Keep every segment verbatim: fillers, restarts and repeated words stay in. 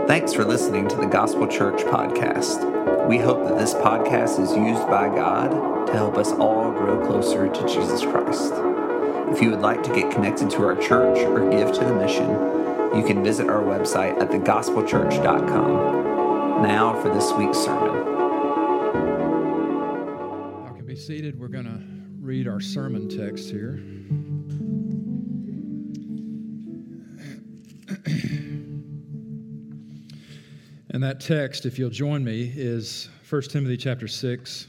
Thanks for listening to the Gospel Church podcast. We hope that this podcast is used by God to help us all grow closer to Jesus Christ. If you would like to get connected to our church or give to the mission, you can visit our website at the gospel church dot com. Now for this week's sermon. You can be seated. We're going to read our sermon text here. And that text, if you'll join me, is First Timothy chapter six,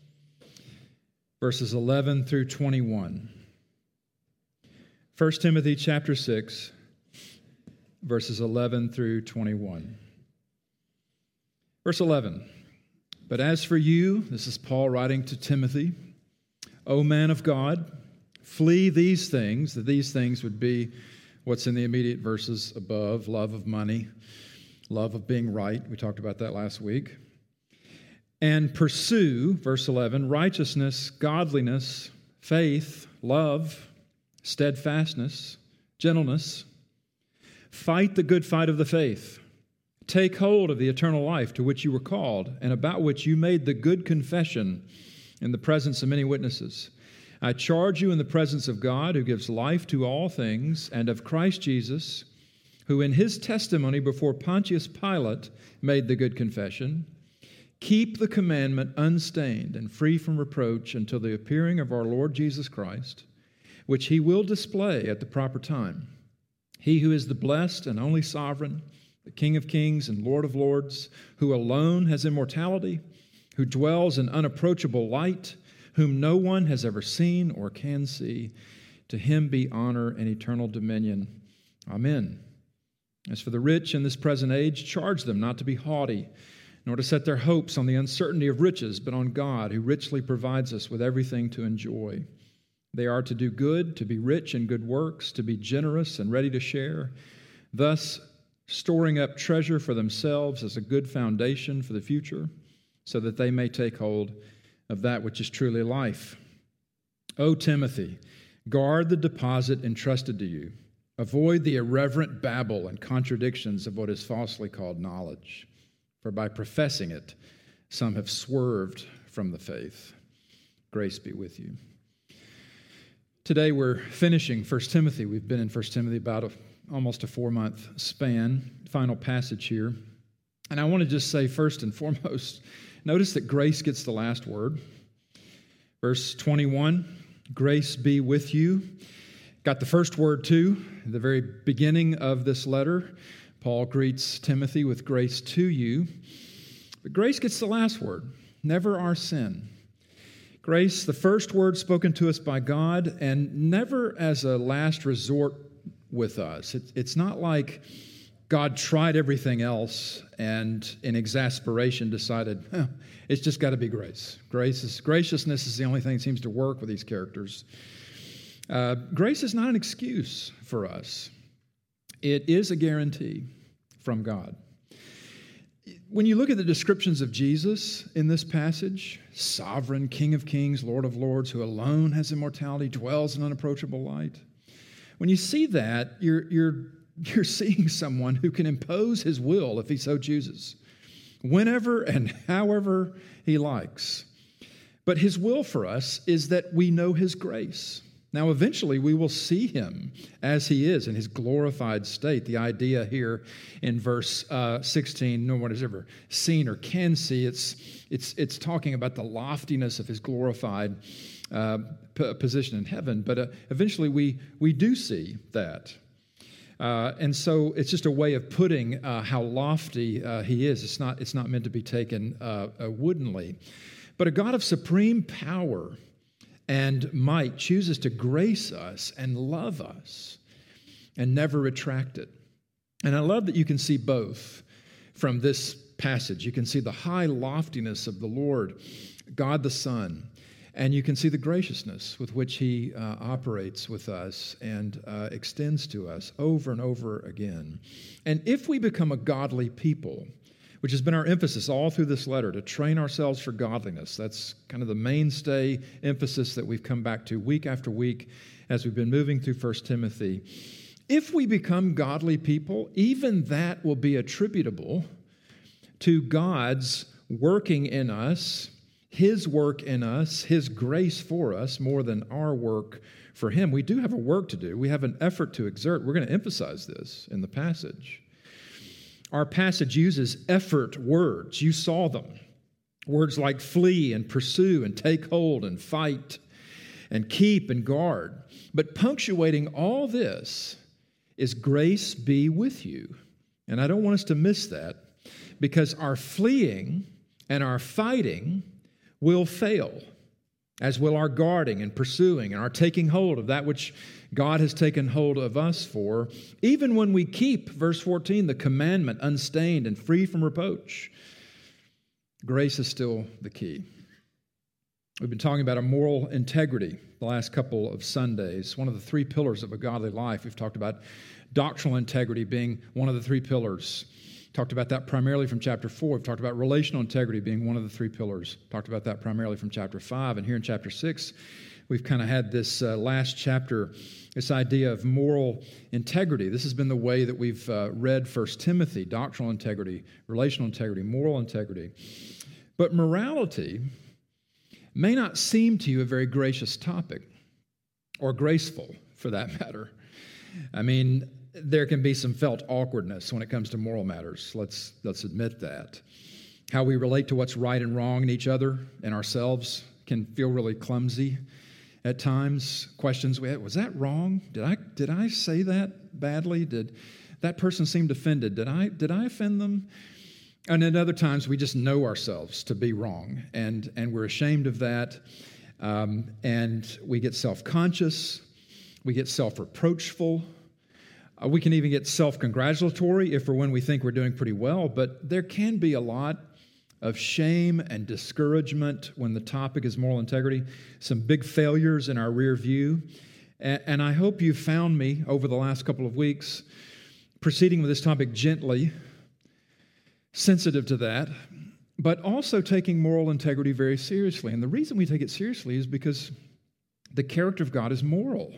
verses eleven through twenty-one. First Timothy chapter six, verses eleven through twenty-one. Verse eleven, "But as for you," this is Paul writing to Timothy, "O man of God, flee these things," that these things would be what's in the immediate verses above: love of money, love of being right. We talked about that last week. "And pursue," verse eleven, "righteousness, godliness, faith, love, steadfastness, gentleness. Fight the good fight of the faith. Take hold of the eternal life to which you were called, and about which you made the good confession in the presence of many witnesses. I charge you in the presence of God, who gives life to all things, and of Christ Jesus, who in his testimony before Pontius Pilate made the good confession, keep the commandment unstained and free from reproach until the appearing of our Lord Jesus Christ, which he will display at the proper time. He who is the blessed and only sovereign, the King of kings and Lord of lords, who alone has immortality, who dwells in unapproachable light, whom no one has ever seen or can see, to him be honor and eternal dominion. Amen. As for the rich in this present age, charge them not to be haughty, nor to set their hopes on the uncertainty of riches, but on God, who richly provides us with everything to enjoy. They are to do good, to be rich in good works, to be generous and ready to share, thus storing up treasure for themselves as a good foundation for the future, so that they may take hold of that which is truly life. O Timothy, guard the deposit entrusted to you. Avoid the irreverent babble and contradictions of what is falsely called knowledge, for by professing it, some have swerved from the faith. Grace be with you." Today we're finishing First Timothy. We've been in First Timothy about a, almost a four-month span, final passage here. And I want to just say first and foremost, notice that grace gets the last word. Verse twenty-one, "Grace be with you." Got the first word too. At the very beginning of this letter, Paul greets Timothy with grace to you. But grace gets the last word. Never our sin. Grace, the first word spoken to us by God, and never as a last resort with us. It, it's not like God tried everything else and in exasperation decided, huh, it's just got to be grace. Grace is, graciousness is the only thing that seems to work with these characters. Uh, grace is not an excuse for us. It is a guarantee from God. When you look at the descriptions of Jesus in this passage, sovereign, King of kings, Lord of lords, who alone has immortality, dwells in unapproachable light. When you see that, you're, you're, you're seeing someone who can impose his will if he so chooses, whenever and however he likes. But his will for us is that we know his grace. Now, eventually, we will see him as he is in his glorified state. The idea here in verse uh, sixteen, no one has ever seen or can see. It's, it's, it's talking about the loftiness of his glorified uh, p- position in heaven. But uh, eventually, we, we do see that. Uh, and so it's just a way of putting uh, how lofty uh, he is. It's not, it's not meant to be taken uh, uh, woodenly. But a God of supreme power and might chooses to grace us and love us and never retract it. And I love that you can see both from this passage. You can see the high loftiness of the Lord, God the Son, and you can see the graciousness with which he uh, operates with us and uh, extends to us over and over again. And if we become a godly people, which has been our emphasis all through this letter, to train ourselves for godliness. That's kind of the mainstay emphasis that we've come back to week after week as we've been moving through First Timothy. If we become godly people, even that will be attributable to God's working in us, His work in us, His grace for us, more than our work for Him. We do have a work to do. We have an effort to exert. We're going to emphasize this in the passage. Our passage uses effort words. You saw them. Words like flee and pursue and take hold and fight and keep and guard. But punctuating all this is grace be with you. And I don't want us to miss that, because our fleeing and our fighting will fail, as will our guarding and pursuing and our taking hold of that which God has taken hold of us for, even when we keep, verse fourteen, the commandment unstained and free from reproach. Grace is still the key. We've been talking about a moral integrity the last couple of Sundays, one of the three pillars of a godly life. We've talked about doctrinal integrity being one of the three pillars. Talked about that primarily from chapter four. We've talked about relational integrity being one of the three pillars. Talked about that primarily from chapter five. And here in chapter six, we've kind of had this uh, last chapter, this idea of moral integrity. This has been the way that we've uh, read First Timothy, doctrinal integrity, relational integrity, moral integrity. But morality may not seem to you a very gracious topic, or graceful for that matter. I mean, there can be some felt awkwardness when it comes to moral matters. Let's, let's admit that. How we relate to what's right and wrong in each other and ourselves can feel really clumsy at times. Questions we have, was that wrong? Did I, did I say that badly? Did that person seem offended? Did I, did I offend them? And at other times, we just know ourselves to be wrong, and, and we're ashamed of that, um, and we get self-conscious, we get self-reproachful, uh, we can even get self-congratulatory if or when we think we're doing pretty well, but there can be a lot of shame and discouragement when the topic is moral integrity, some big failures in our rear view, and, and I hope you found me over the last couple of weeks proceeding with this topic gently, sensitive to that, but also taking moral integrity very seriously. And the reason we take it seriously is because the character of God is moral.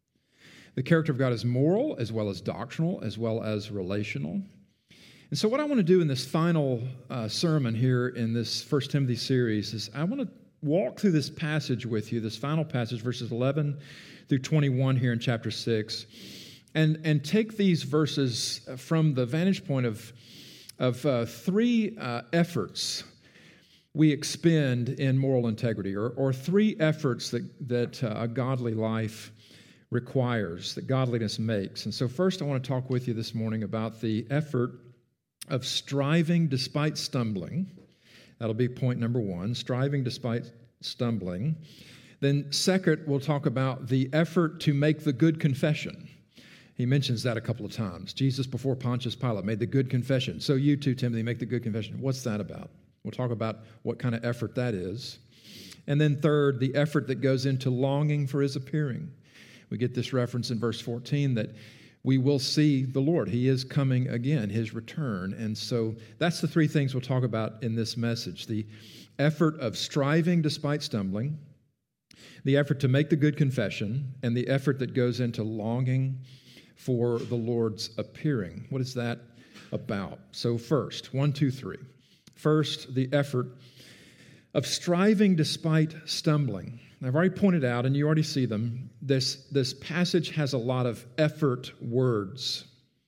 The character of God is moral, as well as doctrinal, as well as relational. And so what I want to do in this final uh, sermon here in this First Timothy series is I want to walk through this passage with you, this final passage, verses eleven through twenty-one here in chapter six, and, and take these verses from the vantage point of of uh, three uh, efforts we expend in moral integrity, or, or three efforts that, that uh, a godly life requires, that godliness makes. And so first I want to talk with you this morning about the effort of striving despite stumbling. That'll be point number one, striving despite stumbling. Then second, we'll talk about the effort to make the good confession. He mentions that a couple of times. Jesus, before Pontius Pilate, made the good confession. So you too, Timothy, make the good confession. What's that about? We'll talk about what kind of effort that is. And then third, the effort that goes into longing for His appearing. We get this reference in verse fourteen that we will see the Lord. He is coming again, His return. And so that's the three things we'll talk about in this message. The effort of striving despite stumbling, the effort to make the good confession, and the effort that goes into longing for the Lord's appearing. What is that about? So first, one, two, three. First, the effort of striving despite stumbling. I've already pointed out, and you already see them, this, this passage has a lot of effort words.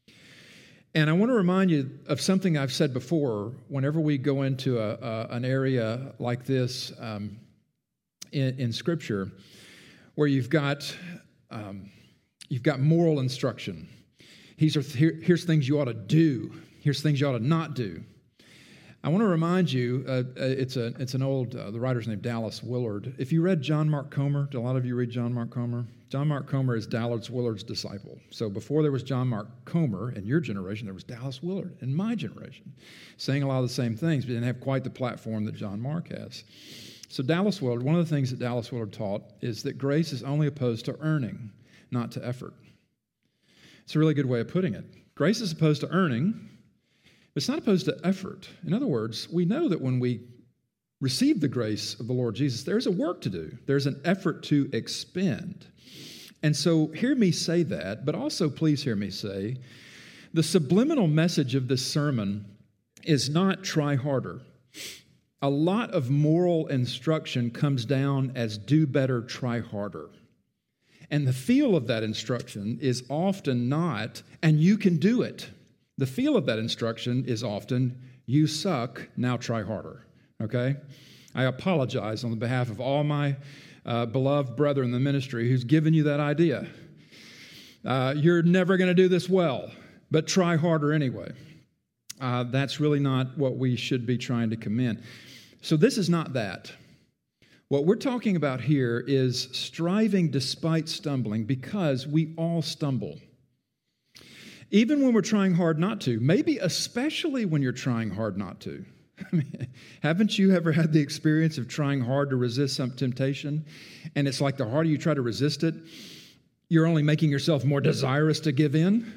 And I want to remind you of something I've said before. Whenever we go into a, a, an area like this um, in, in Scripture, where you've got... Um, You've got moral instruction. These are here, here's things you ought to do. Here's things you ought to not do. I want to remind you, uh, it's a it's an old, uh, the writer's named Dallas Willard. If you read John Mark Comer, do a lot of you read John Mark Comer? John Mark Comer is Dallas Willard's disciple. So before there was John Mark Comer in your generation, there was Dallas Willard in my generation, saying a lot of the same things, but didn't have quite the platform that John Mark has. So Dallas Willard, one of the things that Dallas Willard taught is that grace is only opposed to earning, not to effort. It's a really good way of putting it. Grace is opposed to earning, but it's not opposed to effort. In other words, we know that when we receive the grace of the Lord Jesus, there's a work to do. There's an effort to expend. And so hear me say that, but also please hear me say, the subliminal message of this sermon is not try harder. A lot of moral instruction comes down as do better, try harder. And the feel of that instruction is often not, and you can do it. The feel of that instruction is often, you suck, now try harder, okay? I apologize on the behalf of all my uh, beloved brother in the ministry who's given you that idea. Uh, you're never going to do this well, but try harder anyway. Uh, that's really not what we should be trying to commend. So this is not that. What we're talking about here is striving despite stumbling, because we all stumble. Even when we're trying hard not to, maybe especially when you're trying hard not to. I mean, haven't you ever had the experience of trying hard to resist some temptation? And it's like the harder you try to resist it, you're only making yourself more desirous to give in.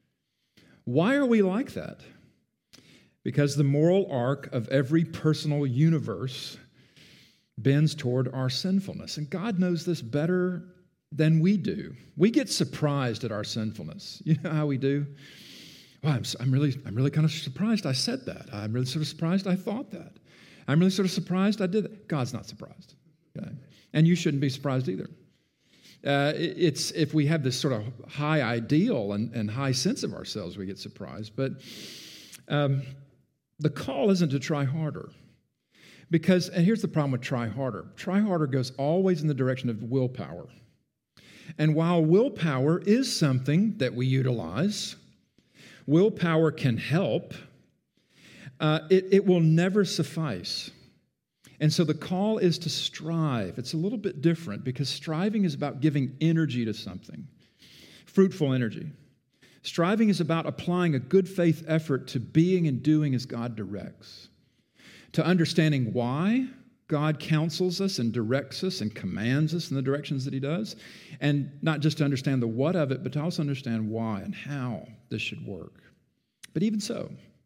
Why are we like that? Because the moral arc of every personal universe bends toward our sinfulness. And God knows this better than we do. We get surprised at our sinfulness. You know how we do? Well, I'm, I'm really, I'm really kind of surprised I said that. I'm really sort of surprised I thought that. I'm really sort of surprised I did that. God's not surprised. Okay? And you shouldn't be surprised either. Uh, it, it's if we have this sort of high ideal and, and high sense of ourselves, we get surprised. But um, the call isn't to try harder. Because, and here's the problem with try harder. Try harder goes always in the direction of willpower. And while willpower is something that we utilize, willpower can help, uh, it, it will never suffice. And so the call is to strive. It's a little bit different because striving is about giving energy to something, fruitful energy. Striving is about applying a good faith effort to being and doing as God directs, to understanding why God counsels us and directs us and commands us in the directions that he does, and not just to understand the what of it, but to also understand why and how this should work. But even so,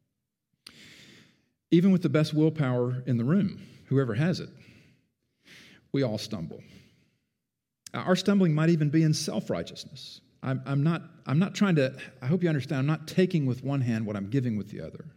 even with the best willpower in the room, whoever has it, we all stumble. Our stumbling might even be in self-righteousness. I'm, I'm not, I'm not trying to, I hope you understand, I'm not taking with one hand what I'm giving with the other.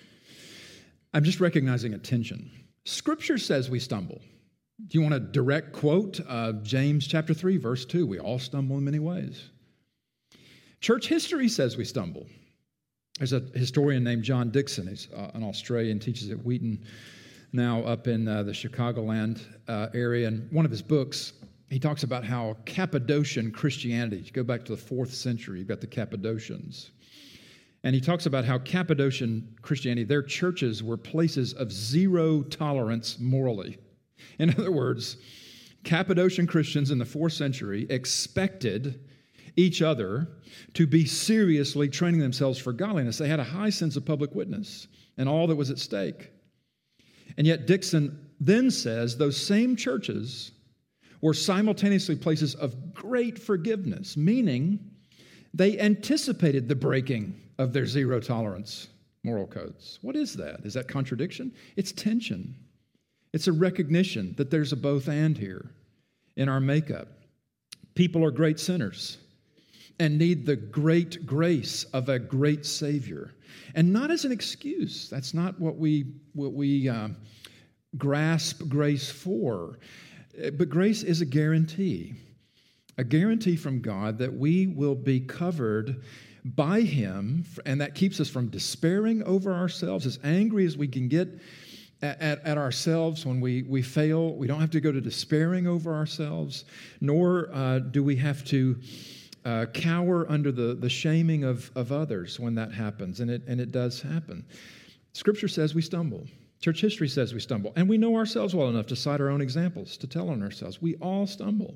I'm just recognizing a tension. Scripture says we stumble. Do you want a direct quote? Uh, James chapter three, verse two, we all stumble in many ways. Church history says we stumble. There's a historian named John Dixon. He's uh, an Australian, teaches at Wheaton, now up in uh, the Chicagoland uh, area. And one of his books, he talks about how Cappadocian Christianity, you go back to the fourth century, you've got the Cappadocians. And he talks about how Cappadocian Christianity, their churches were places of zero tolerance morally. In other words, Cappadocian Christians in the fourth century expected each other to be seriously training themselves for godliness. They had a high sense of public witness and all that was at stake. And yet Dixon then says those same churches were simultaneously places of great forgiveness, meaning they anticipated the breaking of their zero tolerance moral codes. What is that? Is that contradiction? It's tension. It's a recognition that there's a both and here in our makeup. People are great sinners and need the great grace of a great Savior. And not as an excuse. That's not what we, what we uh, grasp grace for. But grace is a guarantee. A guarantee from God that we will be covered by him, and that keeps us from despairing over ourselves, as angry as we can get at, at, at ourselves when we, we fail. We don't have to go to despairing over ourselves, nor uh, do we have to uh, cower under the, the shaming of, of others when that happens, and it, and it does happen. Scripture says we stumble. Church history says we stumble, and we know ourselves well enough to cite our own examples, to tell on ourselves. We all stumble.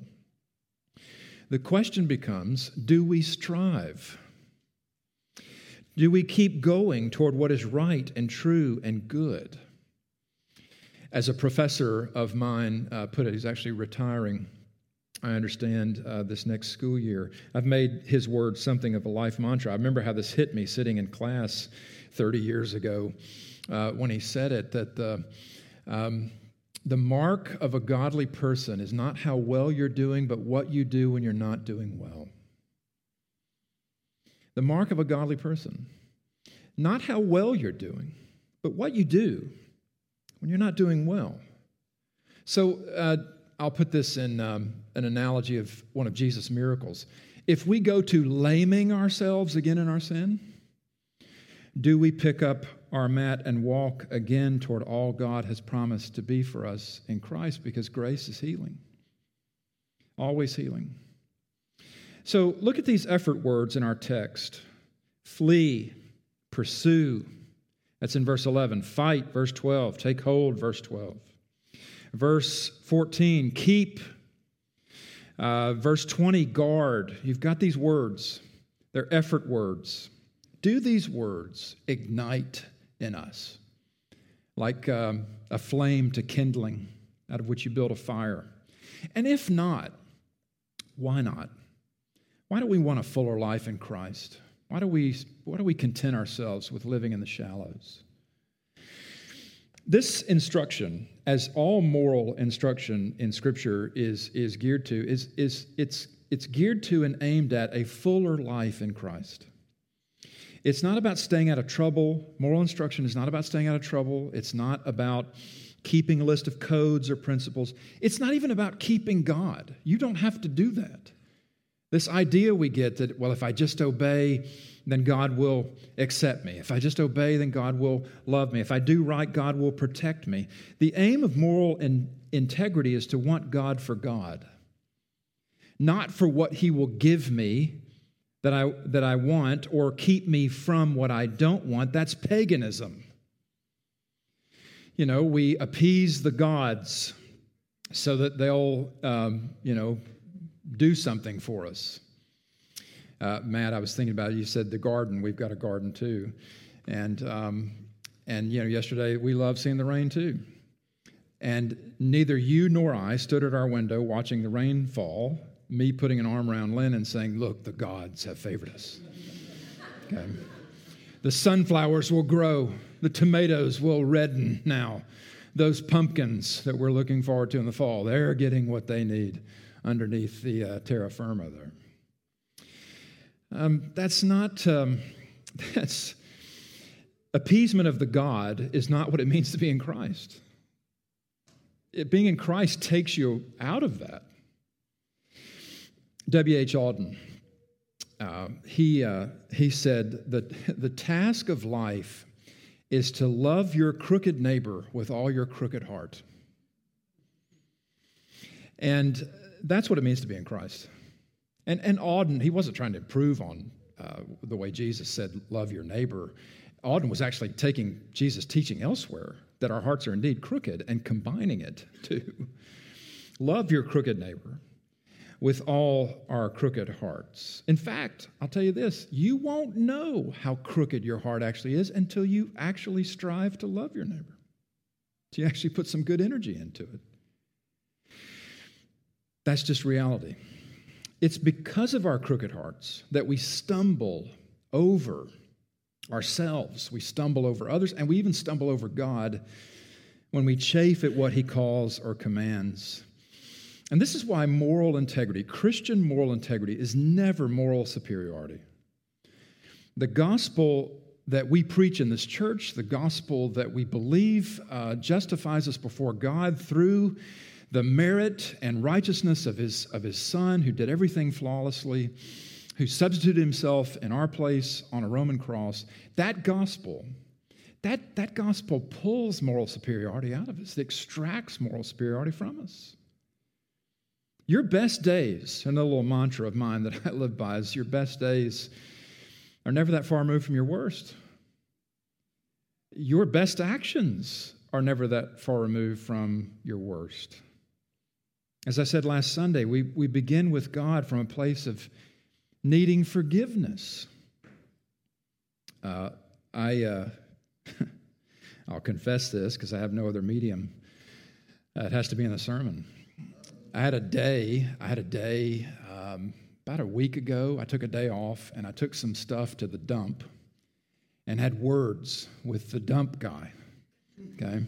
The question becomes, do we strive? Do we keep going toward what is right and true and good? As a professor of mine uh, put it, he's actually retiring, I understand, uh, this next school year. I've made his words something of a life mantra. I remember how this hit me sitting in class thirty years ago uh, when he said it, that the, um, The mark of a godly person is not how well you're doing, but what you do when you're not doing well. The mark of a godly person, not how well you're doing, but what you do when you're not doing well. So uh, I'll put this in um, an analogy of one of Jesus' miracles. If we go to laming ourselves again in our sin, do we pick up our mat and walk again toward all God has promised to be for us in Christ? Because grace is healing, always healing. So look at these effort words in our text. Flee, pursue. That's in verse eleven. Fight, verse twelve. Take hold, verse twelve. Verse fourteen, keep. Uh, verse twenty, guard. You've got these words. They're effort words. Do these words ignite in us like um, a flame to kindling out of which you build a fire? And if not, why not? Why do we want a fuller life in Christ? Why do we, why do we content ourselves with living in the shallows? This instruction, as all moral instruction in Scripture is, is geared to, is, is it's, it's geared to and aimed at a fuller life in Christ. It's not about staying out of trouble. Moral instruction is not about staying out of trouble. It's not about keeping a list of codes or principles. It's not even about keeping God. You don't have to do that. This idea we get that, well, if I just obey, then God will accept me. If I just obey, then God will love me. If I do right, God will protect me. The aim of moral in- integrity is to want God for God, not for what He will give me that I, that I want or keep me from what I don't want. That's paganism. You know, we appease the gods so that they'll, um, you know, do something for us. Uh, Matt, I was thinking about it. You said the garden. We've got a garden too. And, um, and you know, yesterday we loved seeing the rain too. And neither you nor I stood at our window watching the rain fall, me putting an arm around Lynn and saying, look, the gods have favored us. Okay. The sunflowers will grow. The tomatoes will redden now. Those pumpkins that we're looking forward to in the fall, they're getting what they need underneath the uh, terra firma there. Um, that's not, um, that's, appeasement of the God is not what it means to be in Christ. It, being in Christ takes you out of that. W H Auden, uh, he, uh, he said that the task of life is to love your crooked neighbor with all your crooked heart. And that's what it means to be in Christ. And, and Auden, he wasn't trying to improve on uh, the way Jesus said, love your neighbor. Auden was actually taking Jesus' teaching elsewhere, that our hearts are indeed crooked, and combining it to love your crooked neighbor with all our crooked hearts. In fact, I'll tell you this, you won't know how crooked your heart actually is until you actually strive to love your neighbor, until you actually put some good energy into it. That's just reality. It's because of our crooked hearts that we stumble over ourselves, we stumble over others, and we even stumble over God when we chafe at what He calls or commands. And this is why moral integrity, Christian moral integrity, is never moral superiority. The gospel that we preach in this church, the gospel that we believe uh, justifies us before God through the merit and righteousness of his, of his Son, who did everything flawlessly, who substituted Himself in our place on a Roman cross. That gospel, that, that gospel pulls moral superiority out of us. It extracts moral superiority from us. Your best days, another little mantra of mine that I live by is your best days are never that far removed from your worst. Your best actions are never that far removed from your worst. As I said last Sunday, we, we begin with God from a place of needing forgiveness. Uh, I, uh, I'll confess this because I have no other medium. Uh, it has to be in the sermon. I had a day, I had a day um, about a week ago. I took a day off and I took some stuff to the dump and had words with the dump guy, okay?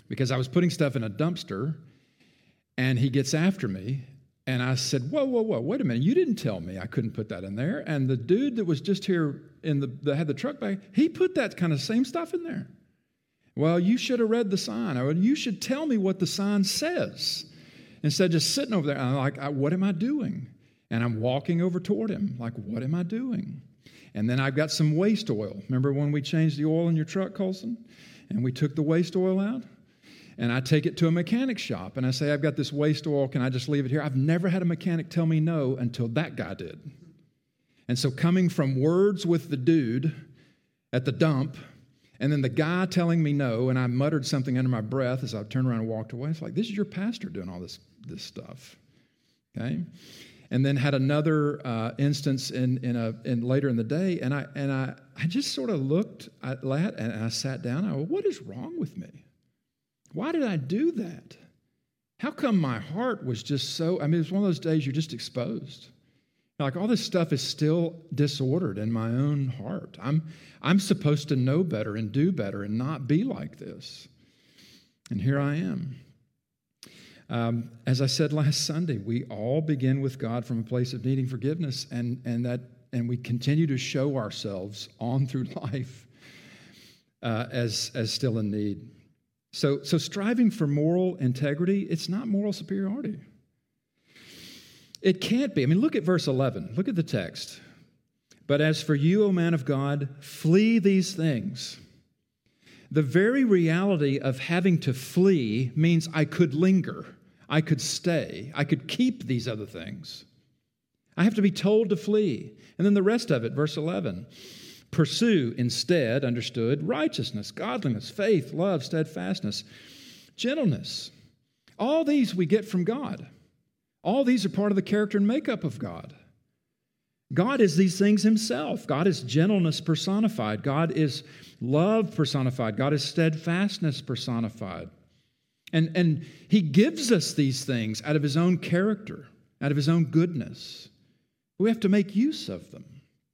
because I was putting stuff in a dumpster, and he gets after me, and I said, whoa, whoa, whoa, wait a minute, you didn't tell me I couldn't put that in there. And the dude that was just here in the that had the truck bag, he put that kind of same stuff in there. Well, you should have read the sign. Or you should tell me what the sign says. Instead of just sitting over there, I'm like, what am I doing? And I'm walking over toward him, like, what am I doing? And then I've got some waste oil. Remember when we changed the oil in your truck, Colson? And we took the waste oil out? And I take it to a mechanic shop, and I say, I've got this waste oil. Can I just leave it here? I've never had a mechanic tell me no until that guy did. And so coming from words with the dude at the dump, and then the guy telling me no, and I muttered something under my breath as I turned around and walked away. It's like, this is your pastor doing all this, this stuff. Okay? And then had another uh, instance in in a in later in the day, and I and I I just sort of looked at that, and I sat down. I went, what is wrong with me? Why did I do that? How come my heart was just so, I mean, it was one of those days you're just exposed. Like, all this stuff is still disordered in my own heart. I'm I'm supposed to know better and do better and not be like this. And here I am. Um, as I said last Sunday, we all begin with God from a place of needing forgiveness, and, and, that, and we continue to show ourselves on through life uh, as, as still in need. So, so striving for moral integrity, it's not moral superiority. It can't be. I mean, look at verse eleven. Look at the text. But as for you, O man of God, flee these things. The very reality of having to flee means I could linger, I could stay, I could keep these other things. I have to be told to flee. And then the rest of it, verse eleven. Pursue instead, understood, righteousness, godliness, faith, love, steadfastness, gentleness. All these we get from God. All these are part of the character and makeup of God. God is these things himself. God is gentleness personified. God is love personified. God is steadfastness personified. And, and he gives us these things out of his own character, out of his own goodness. We have to make use of them.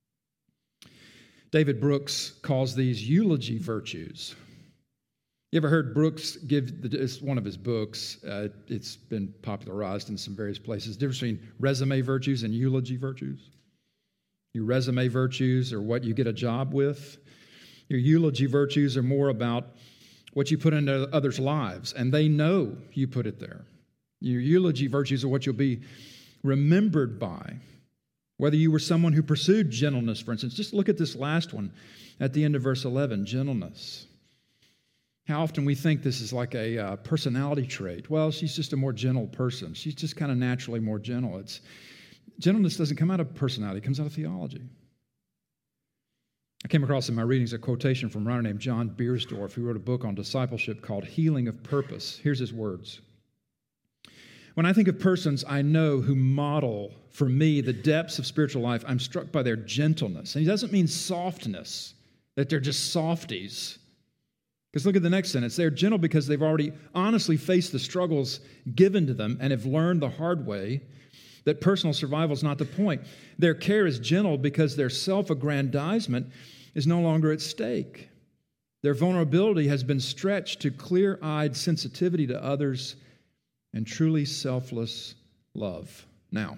David Brooks calls these eulogy virtues. You ever heard Brooks give, the, it's one of his books, uh, it's been popularized in some various places, the difference between resume virtues and eulogy virtues. Your resume virtues are what you get a job with. Your eulogy virtues are more about what you put into others' lives, and they know you put it there. Your eulogy virtues are what you'll be remembered by. Whether you were someone who pursued gentleness, for instance. Just look at this last one at the end of verse eleven, gentleness. How often we think this is like a uh, personality trait. Well, she's just a more gentle person. She's just kind of naturally more gentle. It's gentleness doesn't come out of personality. It comes out of theology. I came across in my readings a quotation from a writer named John Beiersdorf, who wrote a book on discipleship called Healing of Purpose. Here's his words. When I think of persons I know who model for me the depths of spiritual life, I'm struck by their gentleness. And he doesn't mean softness, that they're just softies. Because look at the next sentence. They're gentle because they've already honestly faced the struggles given to them and have learned the hard way that personal survival is not the point. Their care is gentle because their self-aggrandizement is no longer at stake. Their vulnerability has been stretched to clear-eyed sensitivity to others and truly selfless love. Now,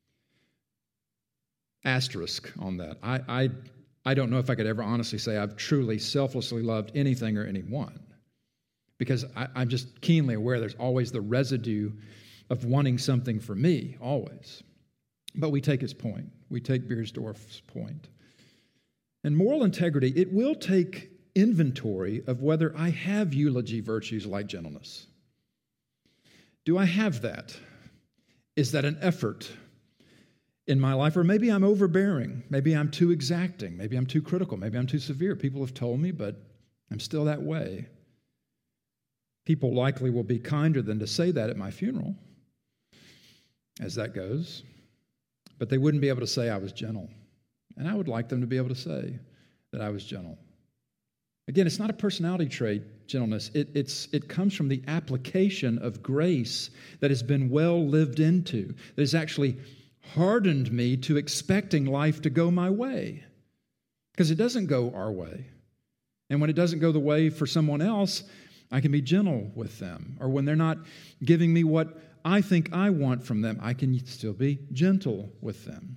asterisk on that. I, I, I don't know if I could ever honestly say I've truly selflessly loved anything or anyone, because I, I'm just keenly aware there's always the residue of wanting something for me, always. But we take his point. We take Beiersdorf's point. And moral integrity, it will take inventory of whether I have eulogy virtues like gentleness. Do I have that? Is that an effort in my life? Or maybe I'm overbearing. Maybe I'm too exacting. Maybe I'm too critical. Maybe I'm too severe. People have told me, but I'm still that way. People likely will be kinder than to say that at my funeral, as that goes. But they wouldn't be able to say I was gentle. And I would like them to be able to say that I was gentle. Again, it's not a personality trait, gentleness. It, it's, it comes from the application of grace that has been well lived into, that has actually hardened me to expecting life to go my way. Because it doesn't go our way. And when it doesn't go the way for someone else, I can be gentle with them. Or when they're not giving me what I think I want from them, I can still be gentle with them.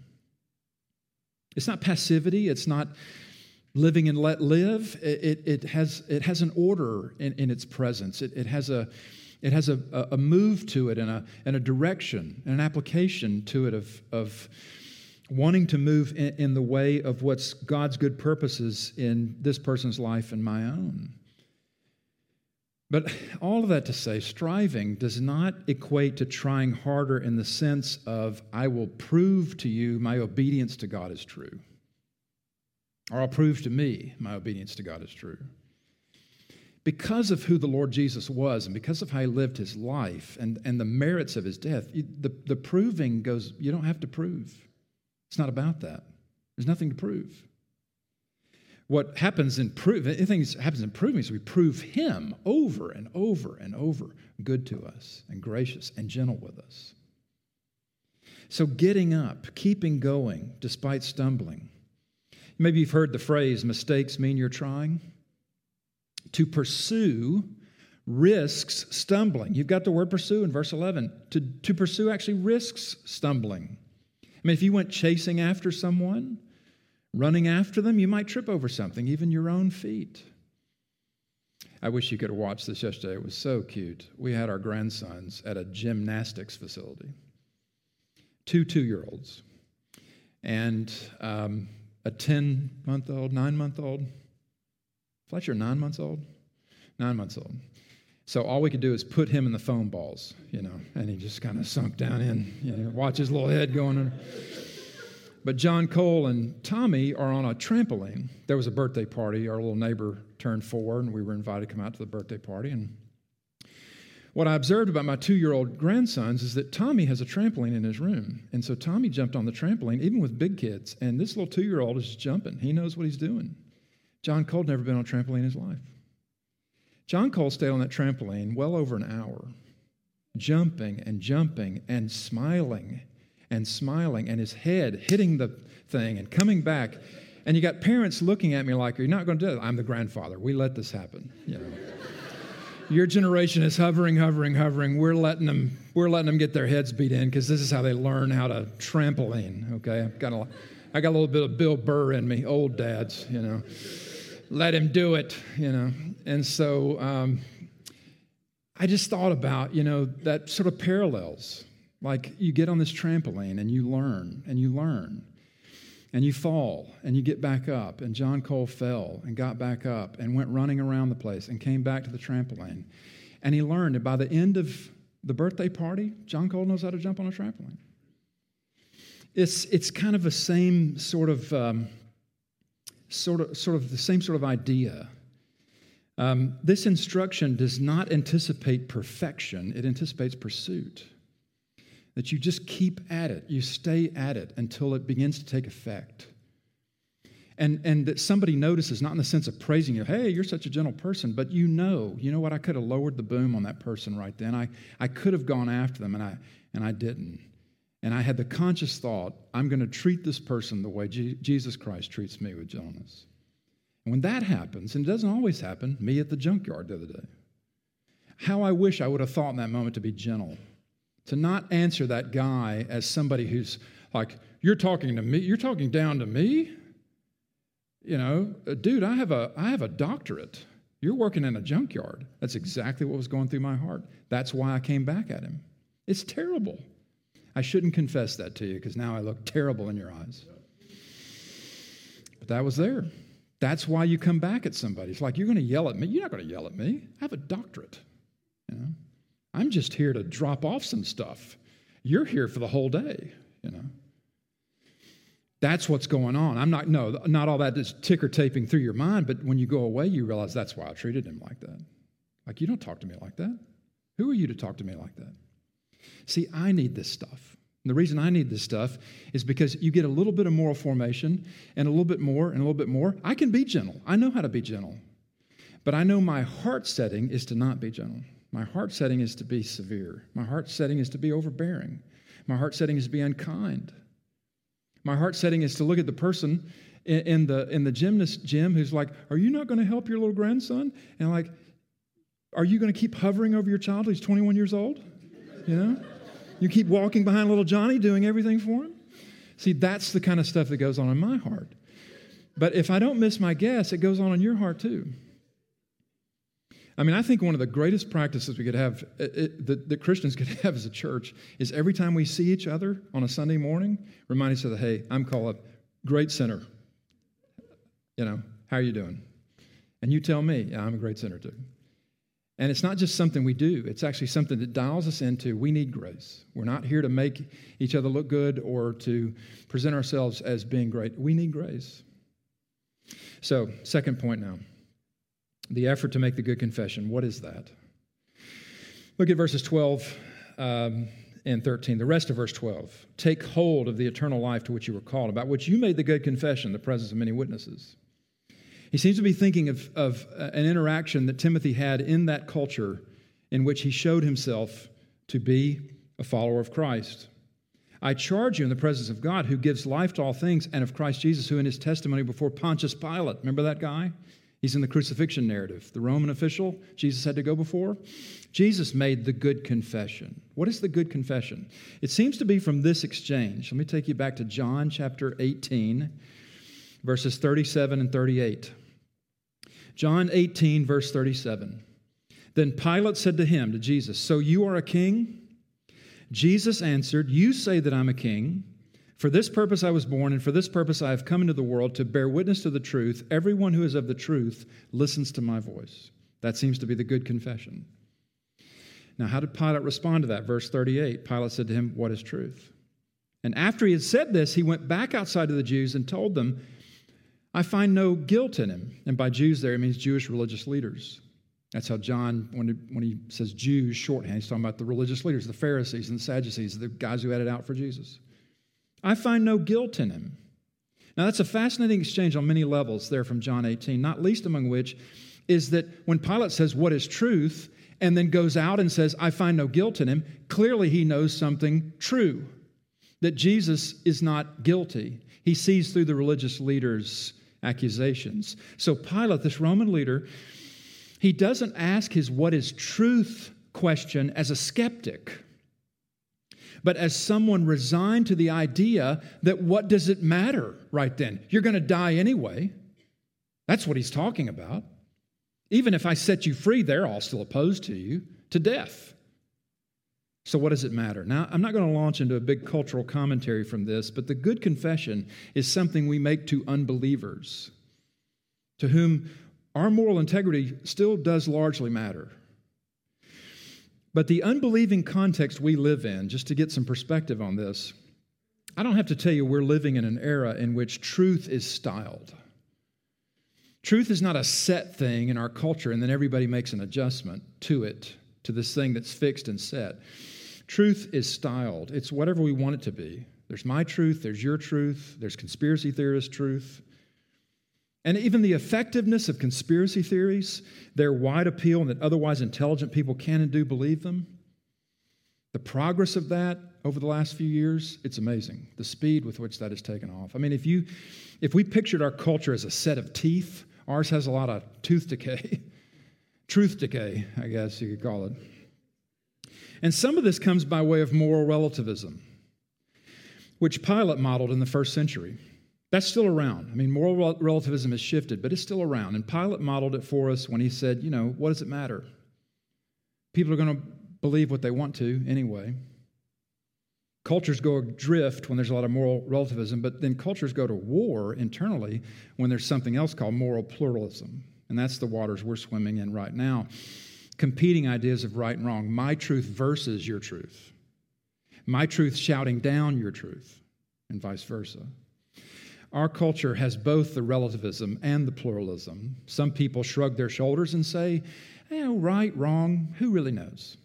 It's not passivity. It's not living and let live. It, it, it has it has an order in, in its presence. It, it has a it has a, a move to it and a and a direction and an application to it of of wanting to move in, in the way of what's God's good purposes in this person's life and my own. But all of that to say, striving does not equate to trying harder in the sense of, I will prove to you my obedience to God is true. Or I'll prove to me my obedience to God is true. Because of who the Lord Jesus was and because of how he lived his life and, and the merits of his death, you, the, the proving goes, you don't have to prove. It's not about that. There's nothing to prove. What happens in prove, anything that happens in proving is we prove him over and over and over good to us and gracious and gentle with us. So getting up, keeping going despite stumbling. Maybe you've heard the phrase, mistakes mean you're trying. To pursue risks stumbling. You've got the word pursue in verse eleven. To, to pursue actually risks stumbling. I mean, if you went chasing after someone, running after them, you might trip over something, even your own feet. I wish you could have watched this yesterday. It was so cute. We had our grandsons at a gymnastics facility. Two two-year-olds. And um, a ten-month-old, nine-month-old. Fletcher, nine months old? Nine months old. So all we could do is put him in the foam balls, you know, and he just kind of sunk down in, you know, watch his little head going on. But John Cole and Tommy are on a trampoline. There was a birthday party. Our little neighbor turned four, and we were invited to come out to the birthday party. And what I observed about my two-year-old grandsons is that Tommy has a trampoline in his room. And so Tommy jumped on the trampoline, even with big kids. And this little two-year-old is jumping. He knows what he's doing. John Cole had never been on a trampoline in his life. John Cole stayed on that trampoline well over an hour, jumping and jumping and smiling and smiling, and his head hitting the thing and coming back. And you got parents looking at me like, you're not going to do it. I'm the grandfather. We let this happen. You know, your generation is hovering, hovering, hovering. We're letting them, we're letting them get their heads beat in because this is how they learn how to trampoline. Okay, I've got a, I got a little bit of Bill Burr in me, old dads. You know, let him do it. You know, and so um, I just thought about, you know, that sort of parallels. Like you get on this trampoline and you learn and you learn and you fall and you get back up. And John Cole fell and got back up and went running around the place and came back to the trampoline. And he learned that by the end of the birthday party, John Cole knows how to jump on a trampoline. It's it's kind of the same sort of um, sort of sort of the same sort of idea. Um, this instruction does not anticipate perfection; it anticipates pursuit. That you just keep at it. You stay at it until it begins to take effect. And, and that somebody notices, not in the sense of praising you, hey, you're such a gentle person, but you know, you know what, I could have lowered the boom on that person right then. I, I could have gone after them, and I, and I didn't. And I had the conscious thought, I'm going to treat this person the way G- Jesus Christ treats me with gentleness. And when that happens, and it doesn't always happen, me at the junkyard the other day, how I wish I would have thought in that moment to be gentle. To not answer that guy as somebody who's like, you're talking to me, you're talking down to me? You know, dude, I have a I have a doctorate. You're working in a junkyard. That's exactly what was going through my heart. That's why I came back at him. It's terrible. I shouldn't confess that to you because now I look terrible in your eyes. But that was there. That's why you come back at somebody. It's like, you're going to yell at me. You're not going to yell at me. I have a doctorate, you know. I'm just here to drop off some stuff. You're here for the whole day, you know. That's what's going on. I'm not, no, not all that is ticker taping through your mind, but when you go away, you realize that's why I treated him like that. Like, you don't talk to me like that. Who are you to talk to me like that? See, I need this stuff. And the reason I need this stuff is because you get a little bit of moral formation and a little bit more and a little bit more. I can be gentle. I know how to be gentle. But I know my heart setting is to not be gentle. My heart setting is to be severe. My heart setting is to be overbearing. My heart setting is to be unkind. My heart setting is to look at the person in, in the in the gymnast gym who's like, are you not going to help your little grandson? And like, Are you going to keep hovering over your child till he's twenty-one years old? You know? You keep walking behind little Johnny, doing everything for him? See, that's the kind of stuff that goes on in my heart. But if I don't miss my guess, it goes on in your heart too. I mean, I think one of the greatest practices we could have, it, it, that, that Christians could have as a church, is every time we see each other on a Sunday morning, remind each other, hey, I'm called a great sinner. You know, how are you doing? And you tell me, yeah, I'm a great sinner too. And it's not just something we do. It's actually something that dials us into, we need grace. We're not here to make each other look good or to present ourselves as being great. We need grace. So, second point now. The effort to make the good confession. What is that? Look at verses twelve um, and thirteen. The rest of verse twelve. Take hold of the eternal life to which you were called, about which you made the good confession in the presence of many witnesses. He seems to be thinking of, of an interaction that Timothy had in that culture in which he showed himself to be a follower of Christ. I charge you in the presence of God, who gives life to all things, and of Christ Jesus, who in his testimony before Pontius Pilate, remember that guy? He's in the crucifixion narrative. The Roman official Jesus had to go before. Jesus made the good confession. What is the good confession? It seems to be from this exchange. Let me take you back to John chapter eighteen, verses thirty-seven and thirty-eight. John eighteen, verse thirty-seven. Then Pilate said to him, to Jesus, so you are a king? Jesus answered, you say that I'm a king. For this purpose I was born, and for this purpose I have come into the world, to bear witness to the truth. Everyone who is of the truth listens to my voice. That seems to be the good confession. Now, how did Pilate respond to that? Verse thirty-eight, Pilate said to him, what is truth? And after he had said this, he went back outside to the Jews and told them, I find no guilt in him. And by Jews there, it means Jewish religious leaders. That's how John, when he, when he says Jews, shorthand, he's talking about the religious leaders, the Pharisees and the Sadducees, the guys who had it out for Jesus. I find no guilt in him. Now, that's a fascinating exchange on many levels there from John eighteen, not least among which is that when Pilate says, what is truth, and then goes out and says, I find no guilt in him, clearly he knows something true, that Jesus is not guilty. He sees through the religious leaders' accusations. So Pilate, this Roman leader, he doesn't ask his what is truth question as a skeptic, but as someone resigned to the idea that what does it matter right then? You're going to die anyway. That's what he's talking about. Even if I set you free, they're all still opposed to you, to death. So what does it matter? Now, I'm not going to launch into a big cultural commentary from this, but the good confession is something we make to unbelievers, to whom our moral integrity still does largely matter. But the unbelieving context we live in, just to get some perspective on this, I don't have to tell you we're living in an era in which truth is styled. Truth is not a set thing in our culture and then everybody makes an adjustment to it, to this thing that's fixed and set. Truth is styled. It's whatever we want it to be. There's my truth, there's your truth, there's conspiracy theorist truth. And even the effectiveness of conspiracy theories, their wide appeal and that otherwise intelligent people can and do believe them, the progress of that over the last few years, it's amazing. The speed with which that has taken off. I mean, if you, if we pictured our culture as a set of teeth, ours has a lot of tooth decay, truth decay, I guess you could call it. And some of this comes by way of moral relativism, which Pilate modeled in the first century. That's still around. I mean, moral relativism has shifted, but it's still around. And Pilate modeled it for us when he said, you know, what does it matter? People are going to believe what they want to anyway. Cultures go adrift when there's a lot of moral relativism, but then cultures go to war internally when there's something else called moral pluralism. And that's the waters we're swimming in right now. Competing ideas of right and wrong. My truth versus your truth. My truth shouting down your truth, and vice versa. Our culture has both the relativism and the pluralism. Some people shrug their shoulders and say, eh, right, wrong, who really knows?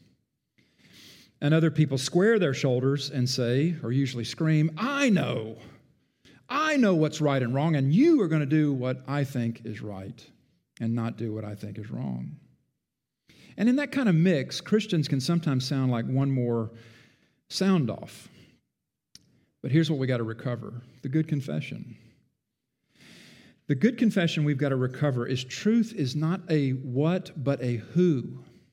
And other people square their shoulders and say, or usually scream, I know. I know what's right and wrong, and you are going to do what I think is right and not do what I think is wrong. And in that kind of mix, Christians can sometimes sound like one more sound off. But here's what we got to recover, the good confession. The good confession we've got to recover is truth is not a what, but a who.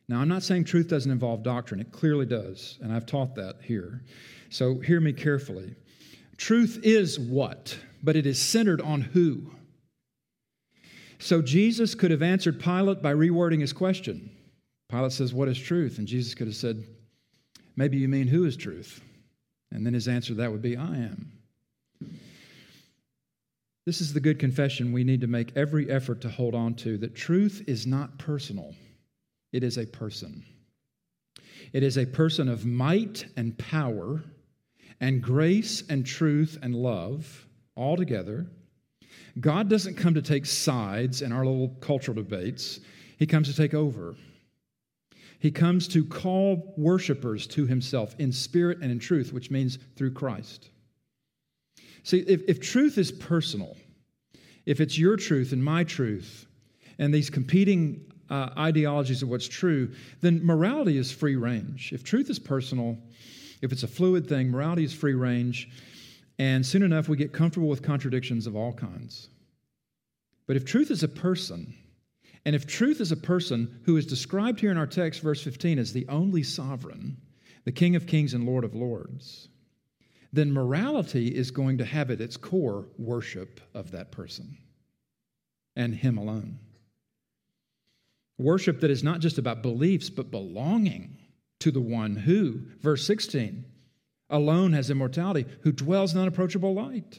Now, I'm not saying truth doesn't involve doctrine. It clearly does, and I've taught that here. So hear me carefully. Truth is what? But it is centered on who? So Jesus could have answered Pilate by rewording his question. Pilate says, what is truth? And Jesus could have said, maybe you mean who is truth? And then his answer to that would be, I am. This is the good confession we need to make every effort to hold on to, that truth is not personal. It is a person. It is a person of might and power and grace and truth and love all together. God doesn't come to take sides in our little cultural debates. He comes to take over. He comes to call worshipers to himself in spirit and in truth, which means through Christ. See, if, if truth is personal, if it's your truth and my truth, and these competing uh, ideologies of what's true, then morality is free range. If truth is personal, if it's a fluid thing, morality is free range, and soon enough we get comfortable with contradictions of all kinds. But if truth is a person, and if truth is a person who is described here in our text, verse fifteen, as the only sovereign, the King of kings and Lord of lords, then morality is going to have at its core worship of that person and him alone. Worship that is not just about beliefs, but belonging to the one who, verse sixteen, alone has immortality, who dwells in unapproachable light,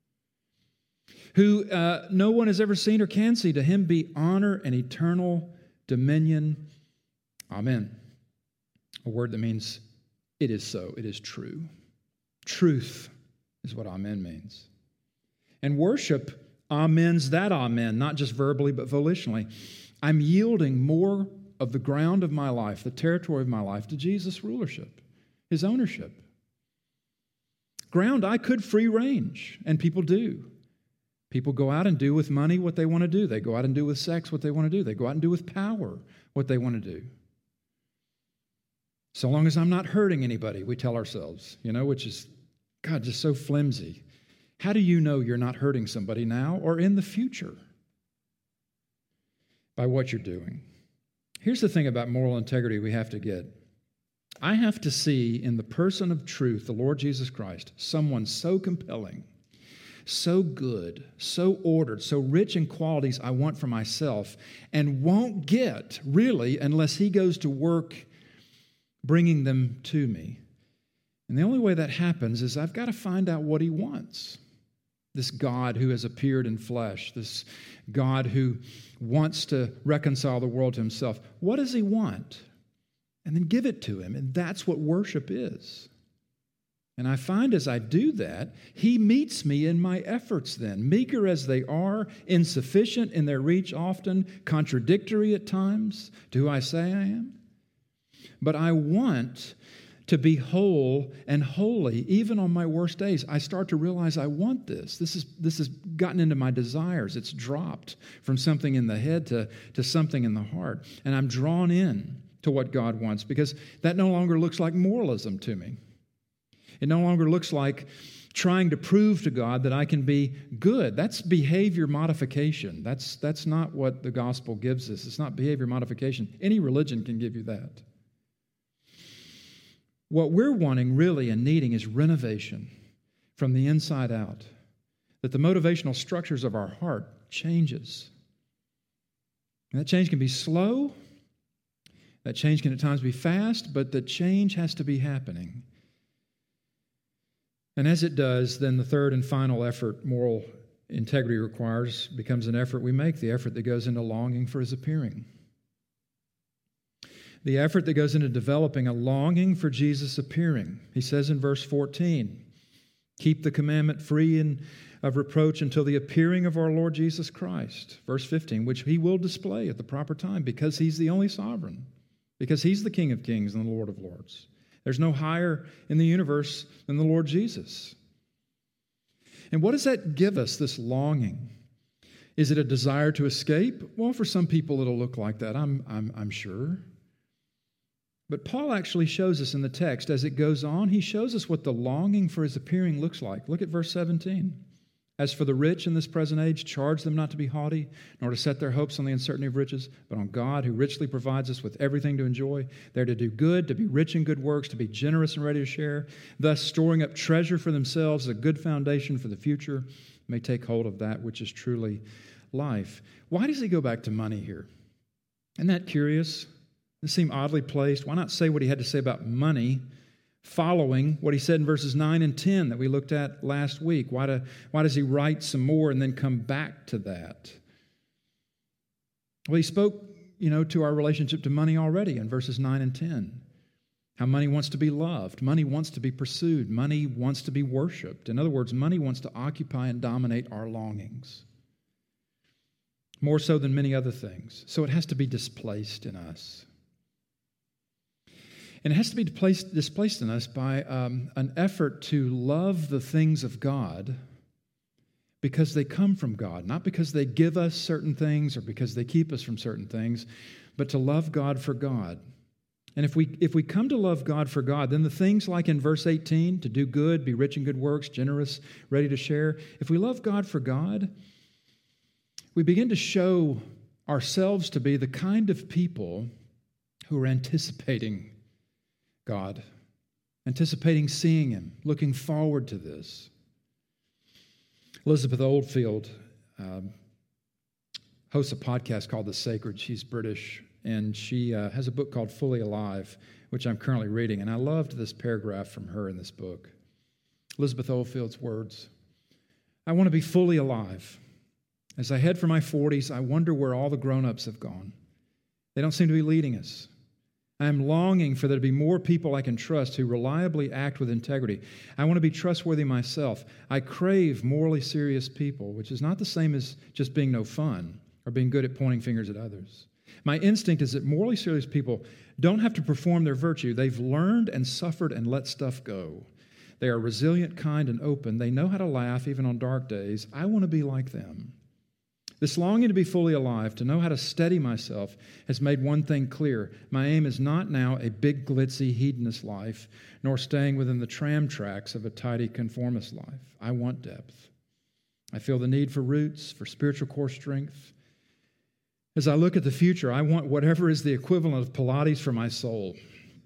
who uh, no one has ever seen or can see. To him be honor and eternal dominion. Amen. A word that means it is so, it is true. Truth is what amen means. And worship amens that amen, not just verbally, but volitionally. I'm yielding more of the ground of my life, the territory of my life, to Jesus' rulership, his ownership. Ground I could free range, and people do. People go out and do with money what they want to do. They go out and do with sex what they want to do. They go out and do with power what they want to do. So long as I'm not hurting anybody, we tell ourselves, you know, which is, God, just so flimsy. How do you know you're not hurting somebody now or in the future? By what you're doing. Here's the thing about moral integrity we have to get. I have to see in the person of truth, the Lord Jesus Christ, someone so compelling, so good, so ordered, so rich in qualities I want for myself, and won't get, really, unless he goes to work bringing them to me. And the only way that happens is I've got to find out what he wants. This God who has appeared in flesh, this God who wants to reconcile the world to himself. What does he want? And then give it to him. And that's what worship is. And I find as I do that, he meets me in my efforts then, meager as they are, insufficient in their reach often, contradictory at times to who I say I am. But I want to be whole and holy, even on my worst days. I start to realize I want this. This is this has gotten into my desires. It's dropped from something in the head to, to something in the heart. And I'm drawn in to what God wants, because that no longer looks like moralism to me. It no longer looks like trying to prove to God that I can be good. That's behavior modification. That's, that's not what the gospel gives us. It's not behavior modification. Any religion can give you that. What we're wanting really and needing is renovation from the inside out, that the motivational structures of our heart changes. And that change can be slow. That change can at times be fast, but the change has to be happening. And as it does, then the third and final effort moral integrity requires becomes an effort we make, the effort that goes into longing for his appearing. The effort that goes into developing a longing for Jesus appearing. He says in verse fourteen, keep the commandment free and of reproach until the appearing of our Lord Jesus Christ. Verse fifteen, which he will display at the proper time because he's the only sovereign, because he's the King of kings and the Lord of lords. There's no higher in the universe than the Lord Jesus. And what does that give us, this longing? Is it a desire to escape? Well, for some people it'll look like that, I'm, I'm, I'm sure. But Paul actually shows us in the text, as it goes on, he shows us what the longing for his appearing looks like. Look at verse seventeen. As for the rich in this present age, charge them not to be haughty, nor to set their hopes on the uncertainty of riches, but on God, who richly provides us with everything to enjoy. They're to do good, to be rich in good works, to be generous and ready to share, thus storing up treasure for themselves, a good foundation for the future, may take hold of that which is truly life. Why does he go back to money here? Isn't that curious? It seemed oddly placed. Why not say what he had to say about money following what he said in verses nine and ten that we looked at last week? Why, do, why does he write some more and then come back to that? Well, he spoke, you know, to our relationship to money already in verses nine and ten. How money wants to be loved. Money wants to be pursued. Money wants to be worshiped. In other words, money wants to occupy and dominate our longings, more so than many other things. So it has to be displaced in us. And it has to be displaced, displaced in us by um, an effort to love the things of God because they come from God, not because they give us certain things or because they keep us from certain things, but to love God for God. And if we if we come to love God for God, then the things like in verse eighteen, to do good, be rich in good works, generous, ready to share, if we love God for God, we begin to show ourselves to be the kind of people who are anticipating God, anticipating seeing Him, looking forward to this. Elizabeth Oldfield um, hosts a podcast called The Sacred. She's British, and she uh, has a book called Fully Alive, which I'm currently reading, and I loved this paragraph from her in this book. Elizabeth Oldfield's words: I want to be fully alive. As I head for my forties, I wonder where all the grown-ups have gone. They don't seem to be leading us. I am longing for there to be more people I can trust who reliably act with integrity. I want to be trustworthy myself. I crave morally serious people, which is not the same as just being no fun or being good at pointing fingers at others. My instinct is that morally serious people don't have to perform their virtue. They've learned and suffered and let stuff go. They are resilient, kind, and open. They know how to laugh even on dark days. I want to be like them. This longing to be fully alive, to know how to steady myself, has made one thing clear. My aim is not now a big, glitzy, hedonist life, nor staying within the tram tracks of a tidy, conformist life. I want depth. I feel the need for roots, for spiritual core strength. As I look at the future, I want whatever is the equivalent of Pilates for my soul.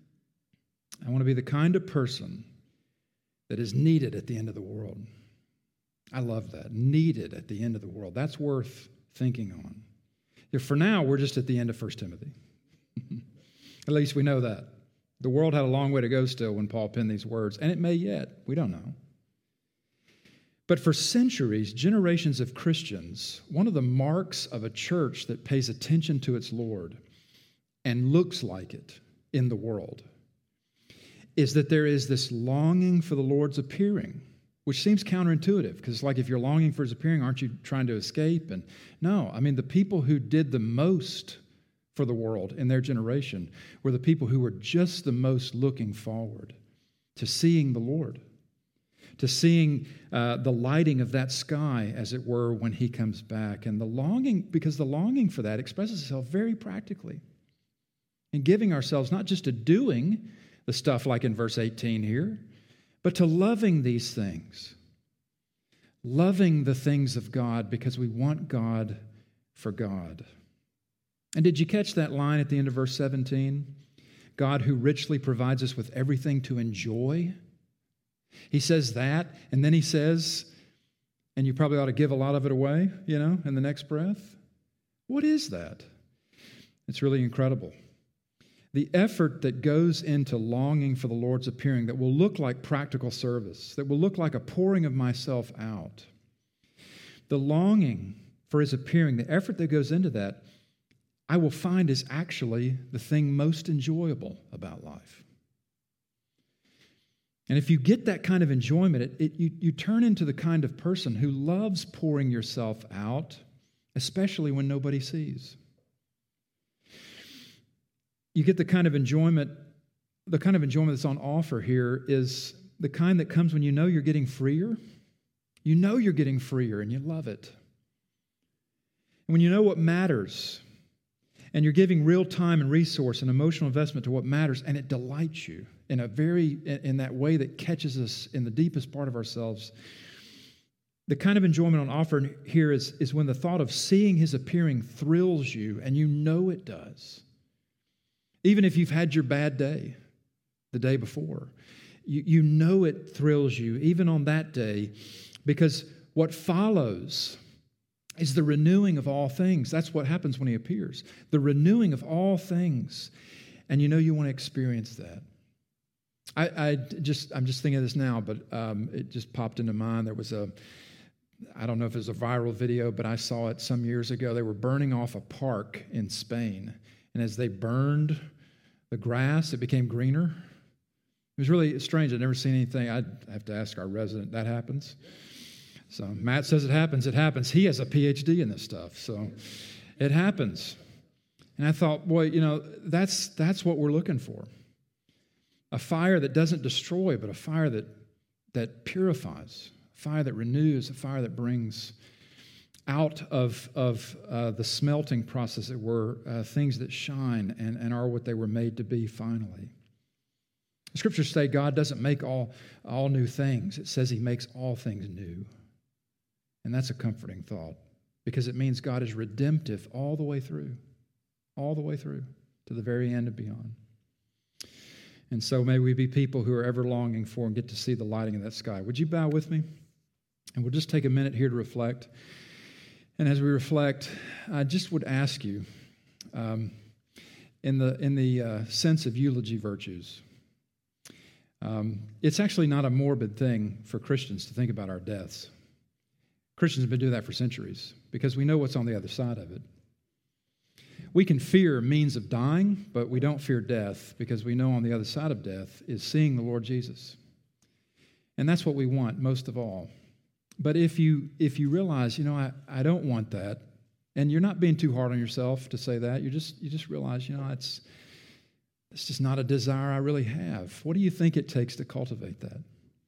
I want to be the kind of person that is needed at the end of the world. I love that. Needed at the end of the world. That's worth thinking on. If for now, we're just at the end of First Timothy. At least we know that. The world had a long way to go still when Paul penned these words, and it may yet. We don't know. But for centuries, generations of Christians, one of the marks of a church that pays attention to its Lord and looks like it in the world is that there is this longing for the Lord's appearing, which seems counterintuitive, because it's like if you're longing for His appearing, aren't you trying to escape? And no, I mean, the people who did the most for the world in their generation were the people who were just the most looking forward to seeing the Lord, to seeing uh, the lighting of that sky, as it were, when He comes back. And the longing, because the longing for that expresses itself very practically in giving ourselves not just to doing the stuff like in verse eighteen here, but to loving these things, loving the things of God because we want God for God. And did you catch that line at the end of verse seventeen? God who richly provides us with everything to enjoy. He says that, and then he says, and you probably ought to give a lot of it away, you know, in the next breath. What is that? It's really incredible. The effort that goes into longing for the Lord's appearing that will look like practical service, that will look like a pouring of myself out. The longing for His appearing, the effort that goes into that, I will find is actually the thing most enjoyable about life. And if you get that kind of enjoyment, it, it, you, you turn into the kind of person who loves pouring yourself out, especially when nobody sees. You get the kind of enjoyment, the kind of enjoyment that's on offer here is the kind that comes when you know you're getting freer. You know you're getting freer and you love it. And when you know what matters and you're giving real time and resource and emotional investment to what matters, and it delights you in a very, in that way that catches us in the deepest part of ourselves, the kind of enjoyment on offer here is, is when the thought of seeing his appearing thrills you, and you know it does. Even if you've had your bad day the day before, you, you know it thrills you, even on that day, because what follows is the renewing of all things. That's what happens when he appears. The renewing of all things. And you know you want to experience that. I, I just, I'm just thinking of this now, but um, it just popped into mind. There was a, I don't know if it was a viral video, but I saw it some years ago. They were burning off a park in Spain. And as they burned the grass, it became greener. It was really strange. I'd never seen anything. I'd have to ask our resident. That happens? So Matt says it happens. It happens. He has a P H D in this stuff. So it happens. And I thought, boy, you know, that's that's what we're looking for. A fire that doesn't destroy, but a fire that that purifies, a fire that renews, a fire that brings out of, of uh, the smelting process, that were uh, things that shine and, and are what they were made to be finally. The scriptures say God doesn't make all, all new things. It says he makes all things new. And that's a comforting thought, because it means God is redemptive all the way through, all the way through to the very end and beyond. And so may we be people who are ever longing for and get to see the lighting of that sky. Would you bow with me? And we'll just take a minute here to reflect. And as we reflect, I just would ask you, um, in the in the uh, sense of eulogy virtues, um, it's actually not a morbid thing for Christians to think about our deaths. Christians have been doing that for centuries because we know what's on the other side of it. We can fear means of dying, but we don't fear death because we know on the other side of death is seeing the Lord Jesus. And that's what we want most of all. But if you if you realize, you know, I, I don't want that, and you're not being too hard on yourself to say that, you just you just realize, you know, it's it's just not a desire I really have. What do you think it takes to cultivate that?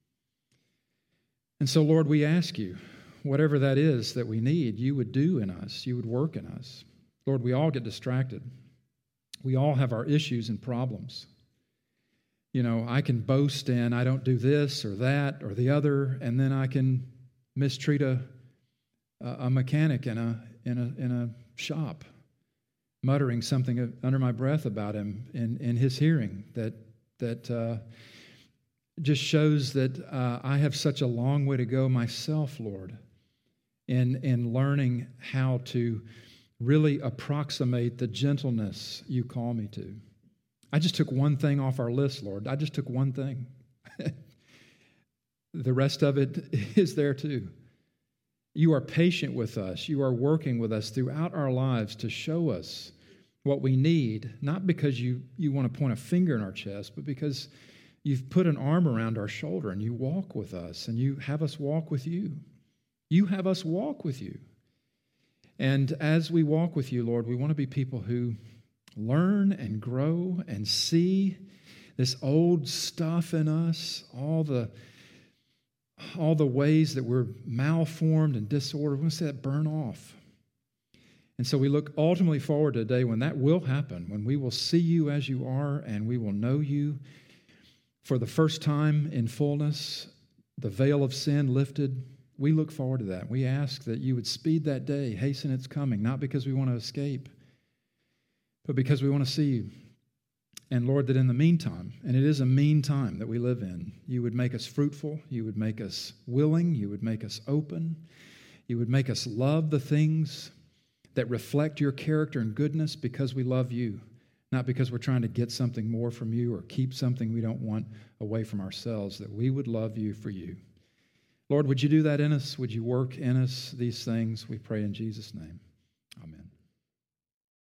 And so, Lord, we ask you, whatever that is that we need, you would do in us, you would work in us. Lord, we all get distracted. We all have our issues and problems. You know, I can boast in I don't do this or that or the other, and then I can mistreat a a mechanic in a in a in a shop, muttering something under my breath about him in, in his hearing that that uh, just shows that uh, I have such a long way to go myself, Lord, in in learning how to really approximate the gentleness you call me to. I just took one thing off our list, Lord. I just took one thing. The rest of it is there too. You are patient with us. You are working with us throughout our lives to show us what we need, not because you, you want to point a finger in our chest, but because you've put an arm around our shoulder and you walk with us and you have us walk with you. You have us walk with you. And as we walk with you, Lord, we want to be people who learn and grow and see this old stuff in us, all the all the ways that we're malformed and disordered. We want to see that burn off. And so we look ultimately forward to a day when that will happen, when we will see you as you are and we will know you for the first time in fullness, the veil of sin lifted. We look forward to that. We ask that you would speed that day, hasten its coming, not because we want to escape, but because we want to see you. And Lord, that in the meantime, and it is a mean time that we live in, you would make us fruitful, you would make us willing, you would make us open, you would make us love the things that reflect your character and goodness because we love you, not because we're trying to get something more from you or keep something we don't want away from ourselves, that we would love you for you. Lord, would you do that in us? Would you work in us these things? We pray in Jesus' name. Amen.